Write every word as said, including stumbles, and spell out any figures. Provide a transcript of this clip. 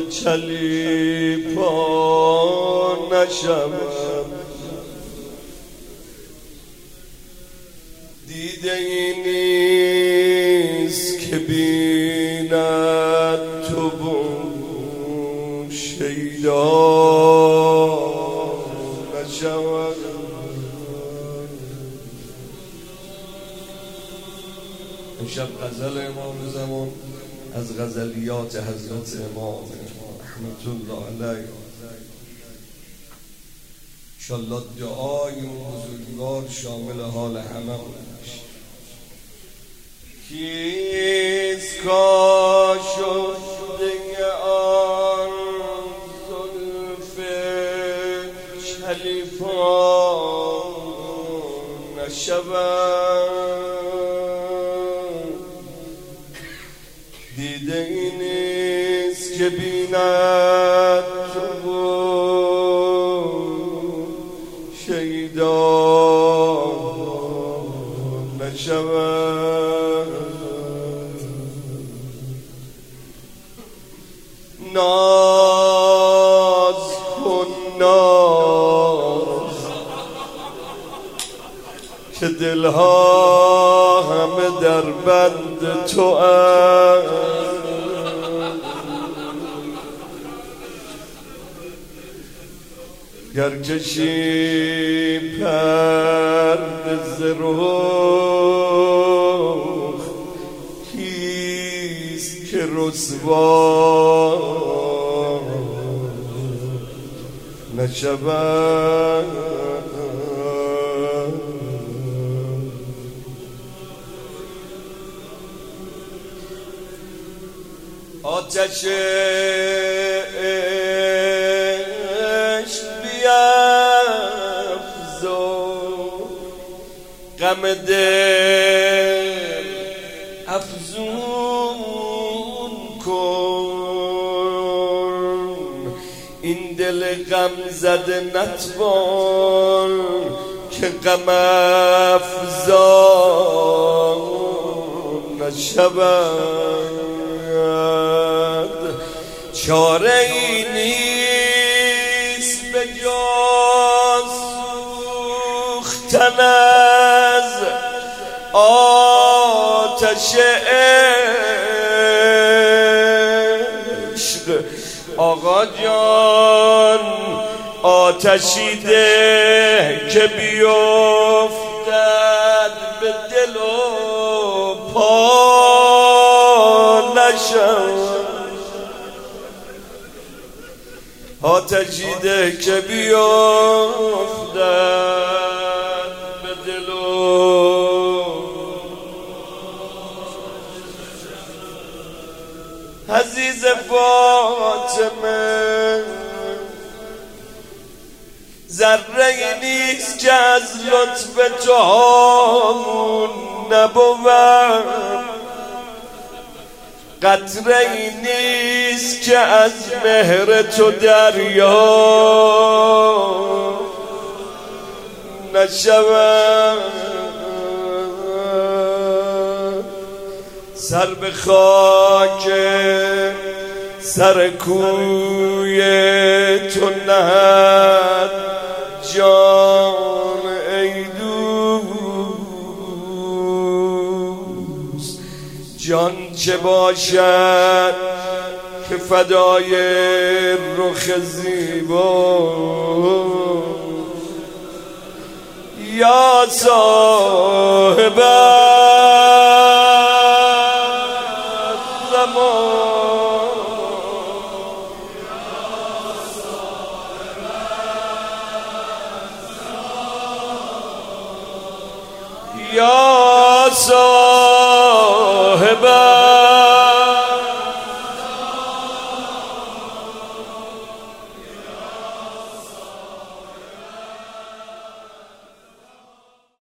چلیپا نشوم دیده ای نیست که بیند تو بون شیدا نشوم امشب غزل امام زمان از غزلیات حضرت امام رحمت الله علیه. انشالله دعای اون بزرگوار شامل حال همه باشه. کیست کا شده آن زلف چلیپا نشوم دیده ای نیست که بیند تو شیدا نشوم ناز کن ناز که دلها همه در بند تو اند گر کشی پرده ز رخ کیست که رسوا نشود آتش غم دل افزون کن این دل غم زده نتوان که غم افزون نشود چاره ای نیست به جز سوختن از آتش عشق آقا جان آتشی ده که بیفتد به دل و پا نشود آتشی ده که بیفتد به دل و عزیز فاطمه ذره نیست که از لطف تو هامون نبود قطره نیست که از مهر تو دریا نشود سر به خاک سر کوی تو نهد جان ای دوست جان چه باشد که فدای رخ زیبا یا صاحب یا صاحب